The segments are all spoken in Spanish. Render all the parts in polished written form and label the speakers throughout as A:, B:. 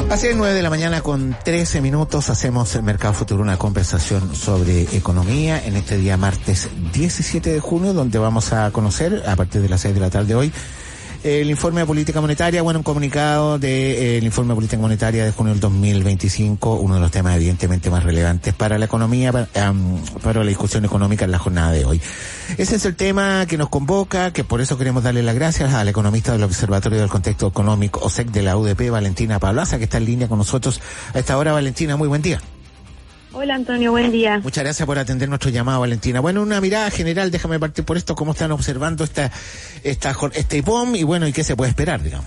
A: Así es, 9 de la mañana con 13 minutos, hacemos el Mercado Futuro, una conversación sobre economía en este día martes 17 de junio, donde vamos a conocer, a partir de las 6 de la tarde hoy, el informe de política monetaria, un comunicado del informe de política monetaria de junio del 2025, uno de los temas evidentemente más relevantes para la economía, para la discusión económica en la jornada de hoy. Ese es el tema que nos convoca, que por eso queremos darle las gracias a la economista del Observatorio del Contexto Económico, OSEC, de la UDP, Valentina Pablaza, que está en línea con nosotros a esta hora. Valentina, muy buen día.
B: Hola Antonio, buen día.
A: Muchas gracias por atender nuestro llamado, Valentina. Bueno, una mirada general, déjame partir por esto, cómo están observando este IPOM y bueno, y qué se puede esperar, digamos.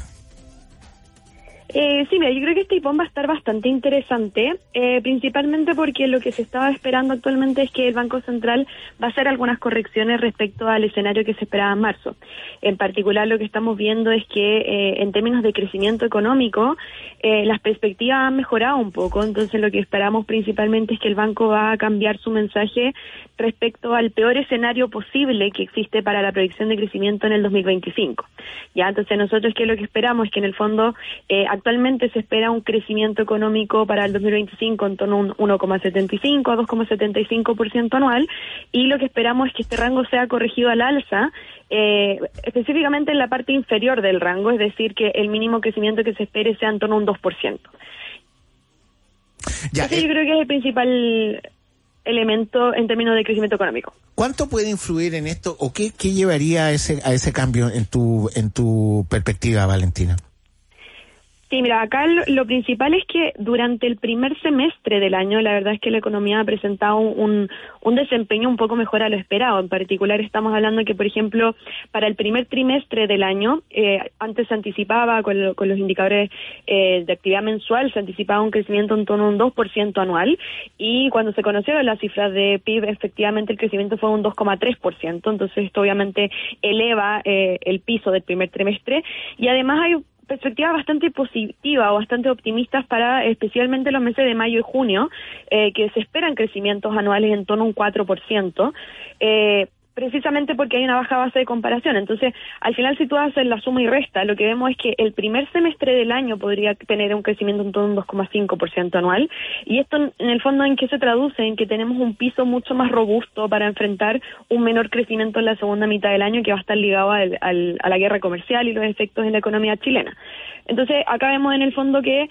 B: Sí, mira, yo creo que este IPOM va a estar bastante interesante, principalmente porque lo que se estaba esperando actualmente es que el Banco Central va a hacer algunas correcciones respecto al escenario que se esperaba en marzo. En particular, lo que estamos viendo es que en términos de crecimiento económico, las perspectivas han mejorado un poco, entonces lo que esperamos principalmente es que el banco va a cambiar su mensaje respecto al peor escenario posible que existe para la proyección de crecimiento en el 2025. Ya, entonces nosotros que lo que esperamos es que en el fondo actualmente se espera un crecimiento económico para el 2025 en torno a un 1,75 a 2,75% anual, y lo que esperamos es que este rango sea corregido al alza, específicamente en la parte inferior del rango, es decir, que el mínimo crecimiento que se espere sea en torno a un 2%. Ya, yo creo que es el principal elemento en términos de crecimiento económico.
A: ¿Cuánto puede influir en esto o qué llevaría a ese cambio en tu perspectiva, Valentina?
B: Sí, mira, acá lo principal es que durante el primer semestre del año, la verdad es que la economía ha presentado un desempeño un poco mejor a lo esperado. En particular estamos hablando que, por ejemplo, para el primer trimestre del año, antes se anticipaba con los indicadores de actividad mensual, se anticipaba un crecimiento en torno a un 2% anual, y cuando se conocieron las cifras de PIB, efectivamente el crecimiento fue un 2,3%, entonces esto obviamente eleva el piso del primer trimestre, y además hay perspectivas bastante positivas o bastante optimistas para especialmente los meses de mayo y junio, que se esperan crecimientos anuales en torno a un 4%, precisamente porque hay una baja base de comparación. Entonces, al final, si tú haces la suma y resta, lo que vemos es que el primer semestre del año podría tener un crecimiento en torno a un 2,5% anual, y esto en el fondo, ¿en qué se traduce? En que tenemos un piso mucho más robusto para enfrentar un menor crecimiento en la segunda mitad del año, que va a estar ligado a la guerra comercial y los efectos en la economía chilena. Entonces, acá vemos en el fondo que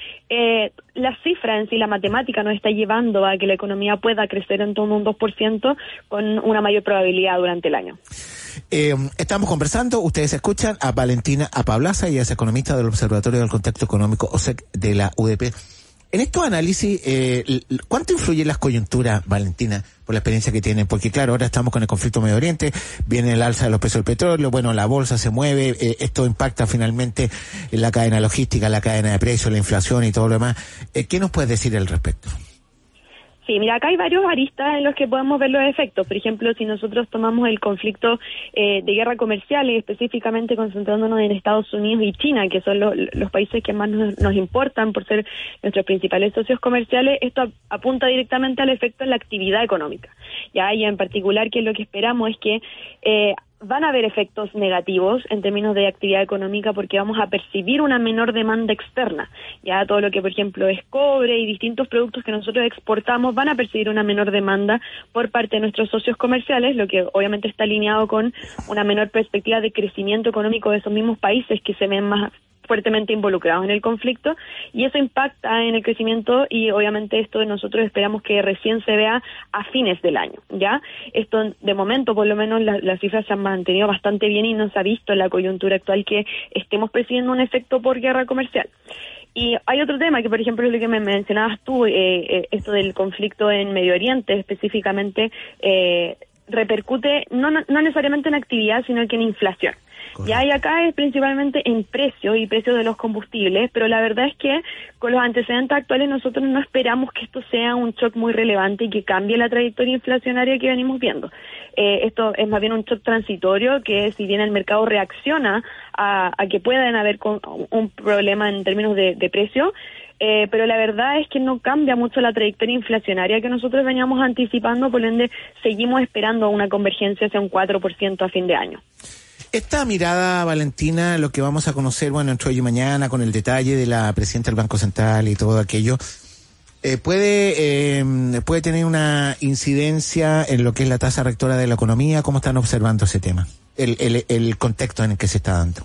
B: la cifra en sí, la matemática, nos está llevando a que la economía pueda crecer en torno a un 2% con una mayor probabilidad durante el año.
A: Estamos conversando, ustedes escuchan a Valentina Pablaza, y es economista del Observatorio del Contexto Económico, OSEC, de la UDP. En estos análisis, ¿cuánto influye las coyunturas, Valentina, por la experiencia que tienen? Porque claro, ahora estamos con el conflicto Medio Oriente, viene el alza de los precios del petróleo, bueno, la bolsa se mueve, esto impacta finalmente en la cadena logística, la cadena de precios, la inflación y todo lo demás. ¿Qué nos puedes decir al respecto?
B: Sí, mira, acá hay varios aristas en los que podemos ver los efectos. Por ejemplo, si nosotros tomamos el conflicto de guerra comercial, y específicamente concentrándonos en Estados Unidos y China, que son los países que más nos importan por ser nuestros principales socios comerciales, esto apunta directamente al efecto en la actividad económica. Ya, y en particular, que lo que esperamos es que van a haber efectos negativos en términos de actividad económica, porque vamos a percibir una menor demanda externa. Ya todo lo que, por ejemplo, es cobre y distintos productos que nosotros exportamos van a percibir una menor demanda por parte de nuestros socios comerciales, lo que obviamente está alineado con una menor perspectiva de crecimiento económico de esos mismos países que se ven más fuertemente involucrados en el conflicto, y eso impacta en el crecimiento, y obviamente esto nosotros esperamos que recién se vea a fines del año, ¿ya? Esto, de momento, por lo menos las cifras se han mantenido bastante bien y no se ha visto en la coyuntura actual que estemos percibiendo un efecto por guerra comercial. Y hay otro tema que, por ejemplo, es lo que me mencionabas tú, esto del conflicto en Medio Oriente, específicamente, repercute no necesariamente en actividad, sino que en inflación. Ya, y acá es principalmente en precios y precios de los combustibles, pero la verdad es que con los antecedentes actuales nosotros no esperamos que esto sea un shock muy relevante y que cambie la trayectoria inflacionaria que venimos viendo. Esto es más bien un shock transitorio, que si bien el mercado reacciona a que puedan haber un problema en términos de precio, pero la verdad es que no cambia mucho la trayectoria inflacionaria que nosotros veníamos anticipando, por ende seguimos esperando una convergencia hacia un 4% a fin de año.
A: Esta mirada, Valentina, lo que vamos a conocer, bueno, entre hoy y mañana, con el detalle de la presidenta del Banco Central y todo aquello, puede tener una incidencia en lo que es la tasa rectora de la economía. ¿Cómo están observando ese tema? El contexto en el que se está dando.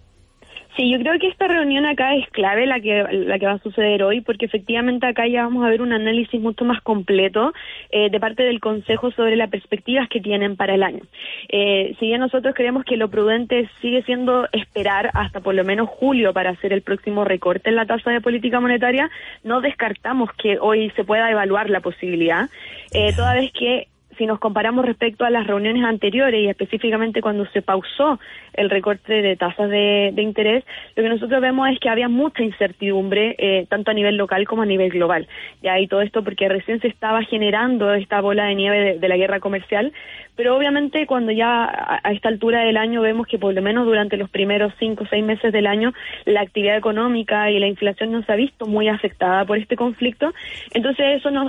B: Sí, yo creo que esta reunión acá es clave, la que va a suceder hoy, porque efectivamente acá ya vamos a ver un análisis mucho más completo de parte del Consejo sobre las perspectivas que tienen para el año. Si bien nosotros creemos que lo prudente sigue siendo esperar hasta por lo menos julio para hacer el próximo recorte en la tasa de política monetaria, no descartamos que hoy se pueda evaluar la posibilidad, toda vez que si nos comparamos respecto a las reuniones anteriores y específicamente cuando se pausó el recorte de tasas de interés, lo que nosotros vemos es que había mucha incertidumbre, tanto a nivel local como a nivel global. Ya, y todo esto porque recién se estaba generando esta bola de nieve de la guerra comercial, pero obviamente cuando ya a esta altura del año vemos que por lo menos durante los primeros 5 o 6 meses del año la actividad económica y la inflación no se ha visto muy afectada por este conflicto, entonces eso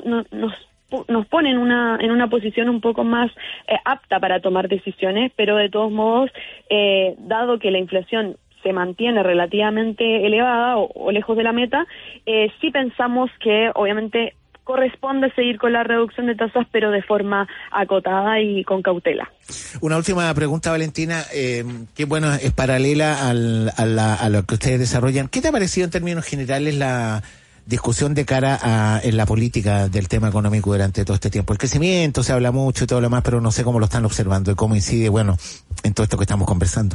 B: nos pone en una posición un poco más apta para tomar decisiones, pero de todos modos, dado que la inflación se mantiene relativamente elevada o lejos de la meta, sí pensamos que obviamente corresponde seguir con la reducción de tasas, pero de forma acotada y con cautela.
A: Una última pregunta, Valentina, que bueno, es paralela a lo que ustedes desarrollan. ¿Qué te ha parecido en términos generales la discusión de cara en la política del tema económico durante todo este tiempo? El crecimiento, se habla mucho y todo lo demás, pero no sé cómo lo están observando y cómo incide, bueno, en todo esto que estamos conversando.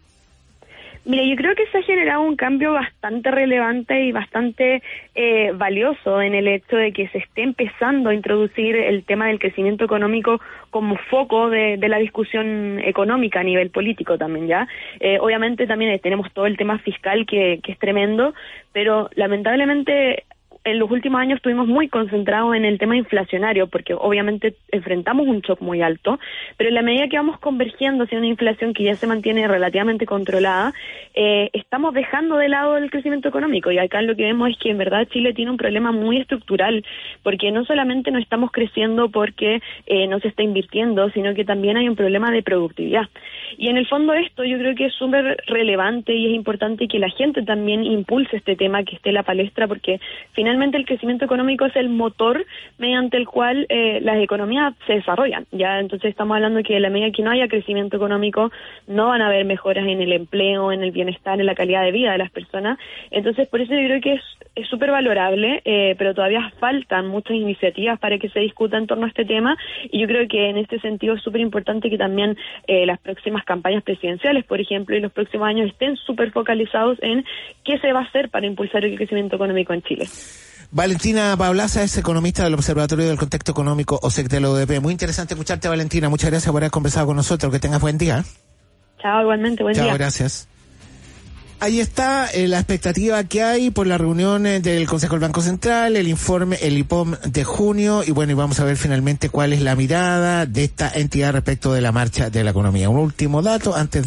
B: Mira, yo creo que se ha generado un cambio bastante relevante y bastante valioso en el hecho de que se esté empezando a introducir el tema del crecimiento económico como foco de la discusión económica a nivel político también, ¿ya? Obviamente también tenemos todo el tema fiscal que es tremendo, pero lamentablemente en los últimos años estuvimos muy concentrados en el tema inflacionario, porque obviamente enfrentamos un shock muy alto, pero en la medida que vamos convergiendo hacia una inflación que ya se mantiene relativamente controlada, estamos dejando de lado el crecimiento económico, y acá lo que vemos es que en verdad Chile tiene un problema muy estructural, porque no solamente no estamos creciendo porque no se está invirtiendo, sino que también hay un problema de productividad. Y en el fondo esto yo creo que es súper relevante y es importante que la gente también impulse este tema, que esté en la palestra, porque finalmente el crecimiento económico es el motor mediante el cual las economías se desarrollan. Ya, entonces estamos hablando que a la medida que no haya crecimiento económico no van a haber mejoras en el empleo, en el bienestar, en la calidad de vida de las personas. Entonces por eso yo creo que es súper valorable, pero todavía faltan muchas iniciativas para que se discuta en torno a este tema, y yo creo que en este sentido es súper importante que también las próximas campañas presidenciales, por ejemplo, y los próximos años estén súper focalizados en qué se va a hacer para impulsar el crecimiento económico en Chile.
A: Valentina Pablaza es economista del Observatorio del Contexto Económico OSEC de la UDP. Muy interesante escucharte, Valentina. Muchas gracias por haber conversado con nosotros. Que tengas buen día.
B: Chao, igualmente, buen día.
A: Chao, gracias. Ahí está la expectativa que hay por la reunión del Consejo del Banco Central, el informe, el IPOM de junio, y bueno, y vamos a ver finalmente cuál es la mirada de esta entidad respecto de la marcha de la economía. Un último dato antes